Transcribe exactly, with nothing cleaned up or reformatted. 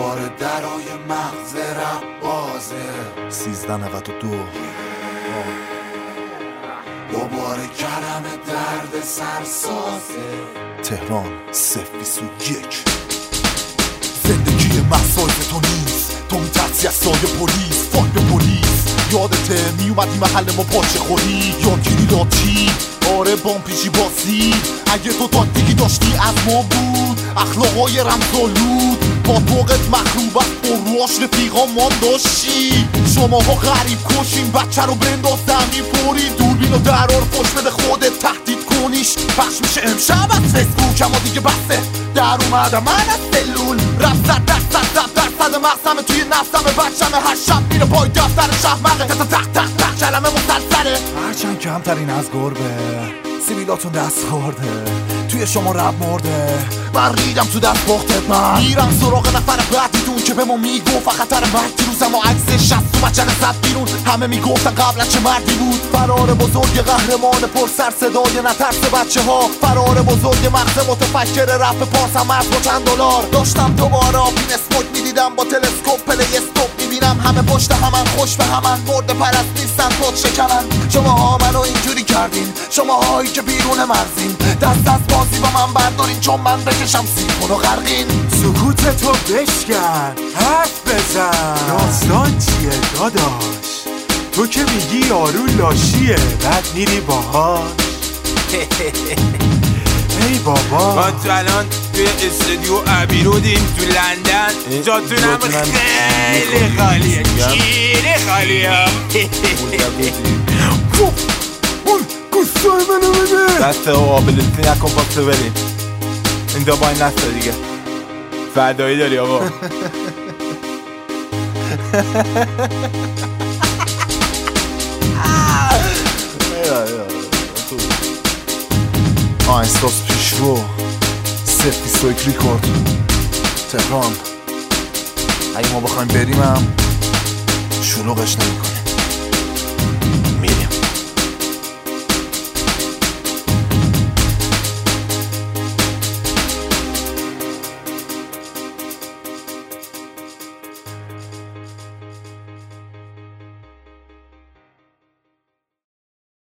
دوباره درای مغز رب بازه. سیزده نود و دو دوباره کلمه درد سرسازه. تهران صفر بیست و یک. زندگی مسایز تو نیست، تو میترسی از سایه پلیس. فاک به پلیس یادته میومدی محل ما پاچه خوری، یادگیری لاتی آره بام پیشی باسی. اگه تو تاکتیکی داشتی از ما بود، اخلاقای رمزالود با توقت مخروب است با رواش رفیقا ما داشتی. شماها غریب کشین بچه رو بنداز زمین پوری، دوربین و درار پشت بده خودت تهدید کنیش. پخش میشه امشب از فیسبوک اما دیگه بسته، در اومدم من از سلول رفت زد دست زد زد درصد مغزمه توی نفسمه. بچمه هر شب میره پای دفتر شهمقه، تق تق تق تق کلمه مسلسله. هرچند کمترین از گربه سیبیلاتون دست خورده، توی شما رب مرده. من ریدم تو دست باختت، من میرم سراغ نفر بعدیتون که به ما میگفت خطر مرگ دیروز، اما عکس شست و بچن زد بیرون. همه میگفتن قبلا چه مردی بود. فرار بزرگ قهرمان پر سر صدای نترس بچه ها، فرار بزرگ مغز متفکر رپ پاس هم مرد با چند دلار. داشتم دوباره آبین اسموک میدیدم با تلسکوپ پلی استوپ میبینم همه پشت همن خوش به همن مرد پرست نیستن خود شکنن. شما ها منو اینجوری کردین، شما هایی که بیرون مرزین، دست از بازی با من بردارین چون من بکشم سیخونو غرقین. سکوت تو بشکن حرف بزن، داستان چیه داداش؟ تو که میگی یارو لاشیه بعد میری باهاش. ای بابا ما تو الان توی استودیو ابیرودیم تو لندن، جاتونم خیلی خالیه، خیلی خالیه. اون گوستای منو بده. دست قابلتی نکن پاسو بریم این دو باین نسته دیگه. فردایی داری آقا. آینستاس پیشرو صفر بیست و یک ریکورد تهران. اگه ما بخوایم بریم هم شلوغش نمیکنیم.